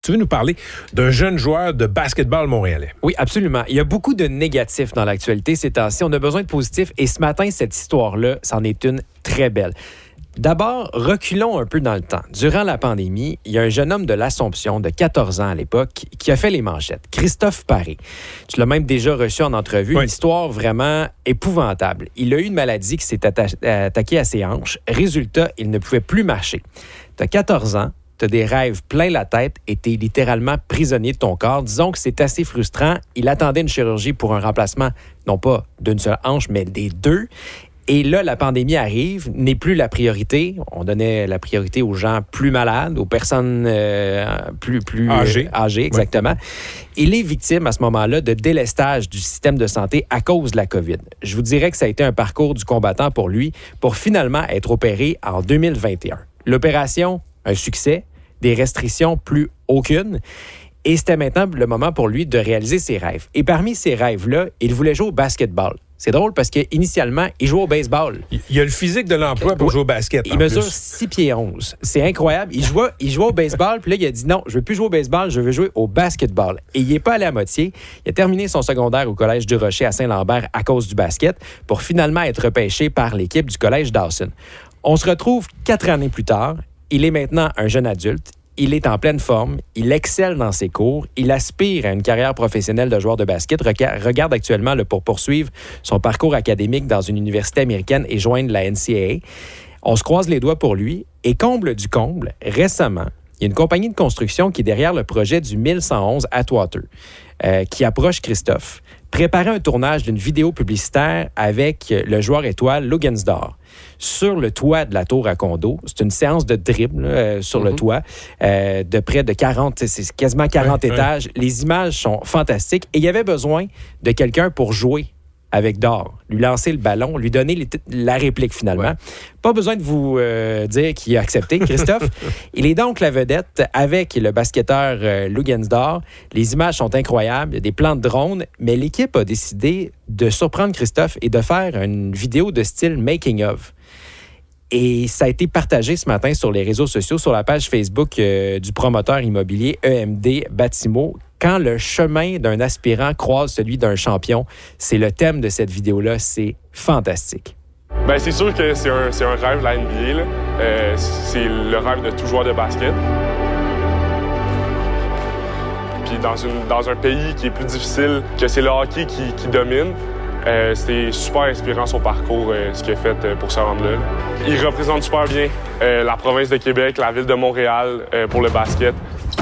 Tu veux nous parler d'un jeune joueur de basketball montréalais? Oui, absolument. Il y a beaucoup de négatifs dans l'actualité ces temps-ci. On a besoin de positifs et ce matin, cette histoire-là, c'en est une très belle. D'abord, reculons un peu dans le temps. Durant la pandémie, il y a un jeune homme de l'Assomption, de 14 ans à l'époque, qui a fait les manchettes. Christophe Paré. Tu l'as même déjà reçu en entrevue. Oui. Une histoire vraiment épouvantable. Il a eu une maladie qui s'est attaquée à ses hanches. Résultat, il ne pouvait plus marcher. Tu as 14 ans. Tu as des rêves plein la tête et tu es littéralement prisonnier de ton corps. Disons que c'est assez frustrant. Il attendait une chirurgie pour un remplacement, non pas d'une seule hanche, mais des deux. Et là, la pandémie arrive, n'est plus la priorité. On donnait la priorité aux gens plus malades, aux personnes plus âgées, exactement. Il est victime à ce moment-là de délestage du système de santé à cause de la COVID. Je vous dirais que ça a été un parcours du combattant pour lui, pour finalement être opéré en 2021. L'opération, un succès. Des restrictions, plus aucune. Et c'était maintenant le moment pour lui de réaliser ses rêves. Et parmi ces rêves-là, il voulait jouer au basketball. C'est drôle parce qu'initialement, il jouait au baseball. Il a le physique de l'emploi pour jouer au basket. Il mesure 6 pieds 11. C'est incroyable. Il jouait au baseball, puis là, il a dit non, je ne veux plus jouer au baseball, je veux jouer au basketball. Et il n'est pas allé à moitié. Il a terminé son secondaire au Collège du Rocher à Saint-Lambert à cause du basket pour finalement être repêché par l'équipe du Collège Dawson. On se retrouve 4 années plus tard. Il est maintenant un jeune adulte. Il est en pleine forme. Il excelle dans ses cours. Il aspire à une carrière professionnelle de joueur de basket. Regarde actuellement pour poursuivre son parcours académique dans une université américaine et joindre la NCAA. On se croise les doigts pour lui. Et comble du comble, récemment, il y a une compagnie de construction qui est derrière le projet du 1111 Atwater, qui approche Christophe. Préparer un tournage d'une vidéo publicitaire avec le joueur étoile Luguensdorf sur le toit de la tour à condo. C'est une séance de dribble sur le toit de près de 40, c'est quasiment 40 étages. Les images sont fantastiques et il y avait besoin de quelqu'un pour jouer avec Dor, lui lancer le ballon, lui donner la réplique finalement. Ouais. Pas besoin de vous dire qu'il a accepté, Christophe. Il est donc la vedette avec le basketteur Luguensdorf. Les images sont incroyables, il y a des plans de drone, mais l'équipe a décidé de surprendre Christophe et de faire une vidéo de style making of. Et ça a été partagé ce matin sur les réseaux sociaux, sur la page Facebook du promoteur immobilier EMD Batimo. Quand le chemin d'un aspirant croise celui d'un champion, c'est le thème de cette vidéo-là. C'est fantastique. Bien, c'est sûr que c'est un rêve, la NBA. Là. C'est le rêve de tout joueur de basket. Puis dans un pays qui est plus difficile, que c'est le hockey qui domine, c'était super inspirant son parcours, ce qu'il a fait pour se rendre là. Il représente super bien la province de Québec, la ville de Montréal pour le basket.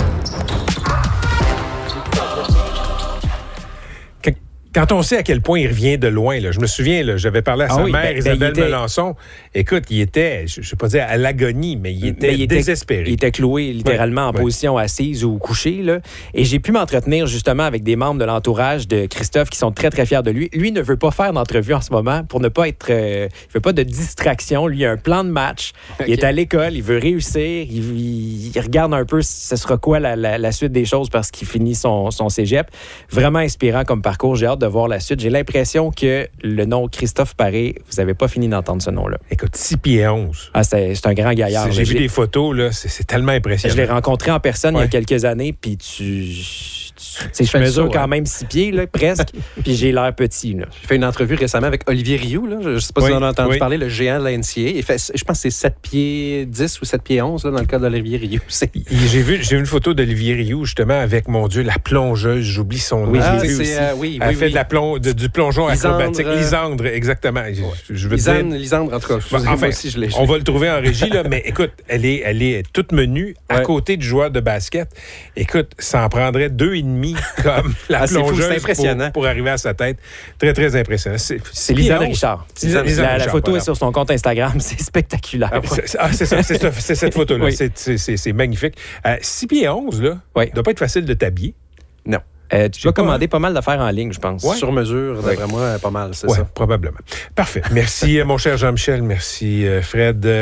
Quand on sait à quel point il revient de loin, là, je me souviens, là, j'avais parlé à sa mère, Isabelle Melançon. Écoute, il était, je ne vais pas dire à l'agonie, mais il était désespéré. Il était cloué littéralement en position assise ou couchée. Là. Et j'ai pu m'entretenir justement avec des membres de l'entourage de Christophe qui sont très, très fiers de lui. Lui ne veut pas faire d'entrevue en ce moment pour ne pas être... il ne veut pas de distraction. Lui, il a un plan de match. Okay. Il est à l'école, il veut réussir. Il regarde un peu ce sera quoi la suite des choses parce qu'il finit son cégep. Vraiment inspirant comme parcours. J'ai hâte de voir la suite. J'ai l'impression que le nom Christophe Paré, vous n'avez pas fini d'entendre ce nom-là. Écoute, 6 pieds 11. Ah, c'est un grand gaillard. J'ai vu des photos, là, c'est tellement impressionnant. Je l'ai rencontré en personne il y a quelques années, puis je mesure quand même 6 pieds, là, presque, puis j'ai l'air petit. Là. J'ai fait une entrevue récemment avec Olivier Rioux, là. Je ne sais pas si vous en avez entendu parler, le géant de la NCAA. Il fait, je pense que c'est 7 pieds 10 ou 7 pieds 11 là, dans le cas d'Olivier Rioux. J'ai vu une photo d'Olivier Rioux, justement, avec, mon Dieu, la plongeuse, j'oublie son nom. Elle fait du plongeon acrobatique. Lisandre, exactement. Lisandre, en tout cas. Enfin, si je l'ai. On va le trouver en régie, là, mais écoute, elle est toute menue à côté du joueur de basket. Écoute, ça en prendrait 2,5 comme la plongeuse pour arriver à sa tête. Très, très impressionnant. C'est Lisanne Richard. La photo est sur son compte Instagram. C'est spectaculaire. C'est ça. C'est cette photo-là. Oui. C'est magnifique. 6 pieds 11, là, ça doit pas être facile de t'habiller. Non. Tu peux commander pas mal d'affaires en ligne, je pense. Ouais. Sur mesure, d'après moi, pas mal, c'est ça. Probablement. Parfait. Merci, mon cher Jean-Michel. Merci, Fred.